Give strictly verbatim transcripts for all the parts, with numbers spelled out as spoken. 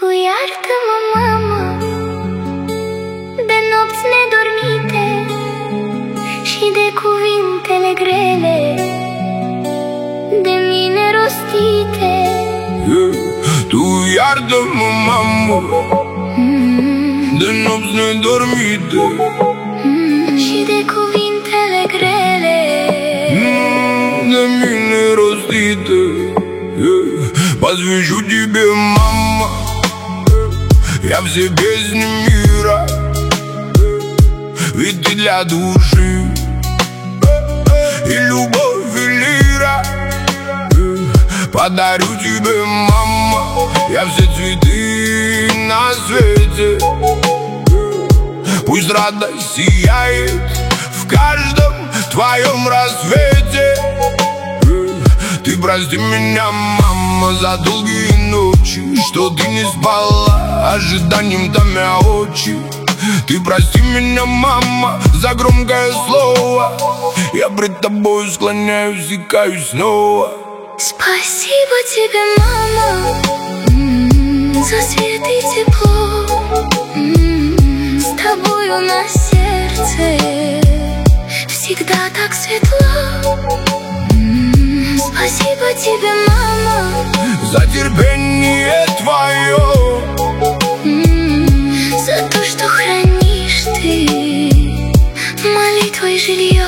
Tu iartă-mă, mamă, de nopți nedormite și de cuvintele grele de mine rostite. Tu iartă-mă, mamă, mm. de nopți nedormite mm. și de cuvintele grele mm. de mine rostite. Посвящу тебе, мама, я все песни мира, ведь ты для души и любовь, и лира. Подарю тебе, мама, я все цветы на свете. Пусть радость сияет в каждом твоем рассвете. Ты прости меня, мама, за долгие ночи, что ты не спала, ожиданием томя очи. Ты прости меня, мама, за громкое слово, я пред тобой склоняюсь и каюсь снова. Спасибо тебе, мама, м-м, за свет и тепло, м-м, с тобою на сердце всегда так светло. Спасибо тебе, мама, за терпение твое, м-м, за то, что хранишь ты молитвой жилье.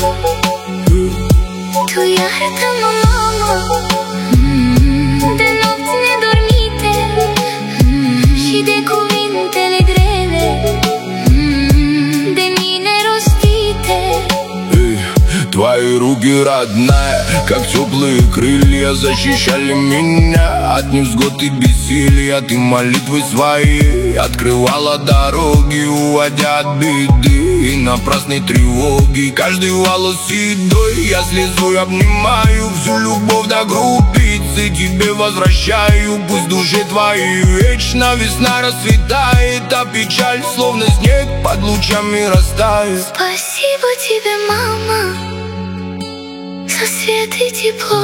Tu iartă-mă, mamă, mm, de nopți nedormite mm, și de cuvintele grele mm, de mine rostite. Твои руки, родная, как теплые крылья, защищали меня от невзгод и бессилия. Ты молитвы свои открывала дороги, уводя от беды и напрасной тревоги. Каждый волос седой я слезой обнимаю, всю любовь до группицы тебе возвращаю. Пусть в душе твоей вечно весна расцветает, а печаль словно снег под лучами растает. Спасибо тебе, мама, за свет и тепло,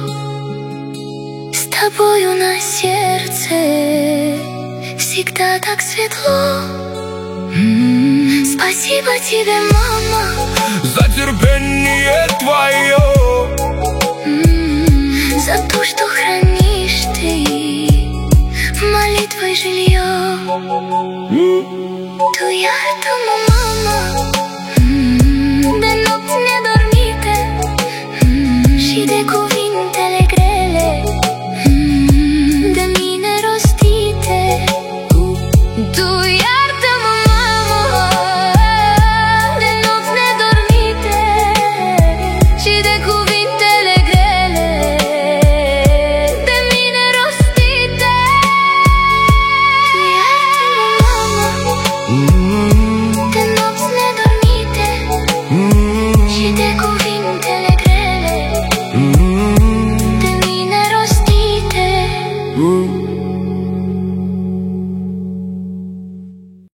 с тобою на сердце всегда так светло. м-м, Спасибо тебе, мама, за терпение твое, м-м, за то, что хранишь ты молитвой жилье. Tu iartă-mă, mama,